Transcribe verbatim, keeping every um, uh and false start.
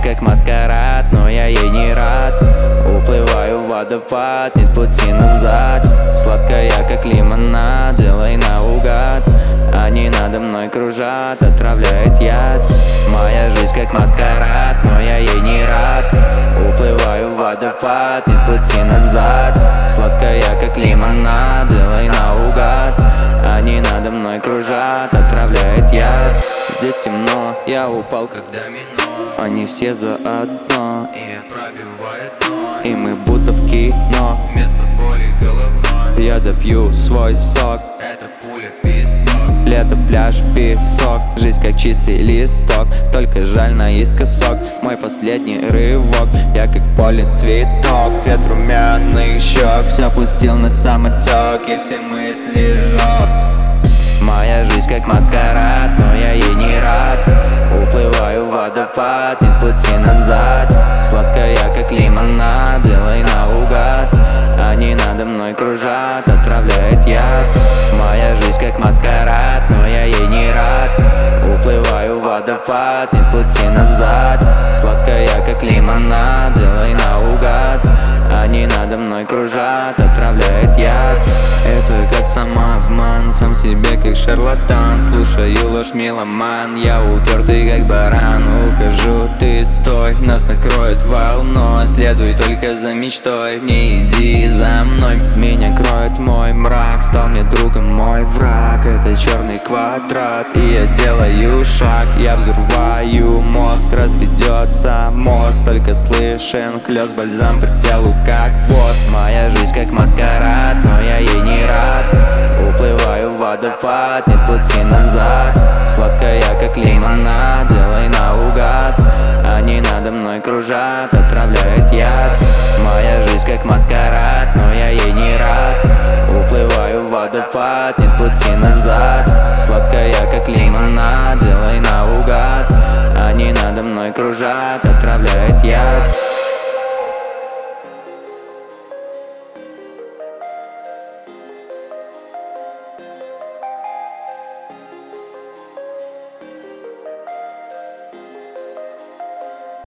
как маскарад, но я ей не рад. Уплываю в водопад, нет пути назад. Сладкая, как лимонад, делай наугад. Они надо мной кружат, отравляет яд. Моя жизнь как маскарад, но я ей не рад. Уплываю в водопад, нет пути назад. Сладкая, как лимонад, делай наугад. Они надо мной кружат, отравляет яд. Здесь темно, я упал как домино. Они все заодно, и это пробивает ноль. и мы будто в кино. Вместо боли головной Я допью свой сок. это пуля песок. Лето, пляж, песок. Жизнь как чистый листок, только жаль наискосок. Мой последний рывок, я как поле цветок. Цвет румяных щек, все пустил на самотек, и все мысли жёг. Моя жизнь как маскарад, но я ей не рад. Уплываю в водопад, нет пути назад. Сладкая, как лимонад, делай наугад. Они надо мной кружат, отравляет яд. Моя жизнь как маскарад, но я ей не рад. Уплываю в водопад, нет пути назад. Сладкая, как лимонад, делай наугад. Они надо мной кружат, отравляет яд. Это как самообман, сам себе как шарлатан. Слушаю ложь, меломан, я упертый как баран. Ухожу, ты стой, нас накроет волной. Следуй только за мечтой, не иди за мной. Меня кроет мой мрак, стал мне другом мой враг. Это черный квадрат, и я делаю шаг. Я взрываю мозг, разведется мост. Только слышен хлёст, бальзам по телу как воз. Моя жизнь как маскарад, но я ей не рад. Уплываю в водопад, нет пути назад. Сладкая, как лимонад, делай наугад. Они надо мной кружат, отравляет яд. Моя жизнь как маскарад, но я ей не рад. Уплываю в водопад, нет пути назад. Сладкая, как лимонад, делай наугад. Они надо мной кружат, отравляет яд.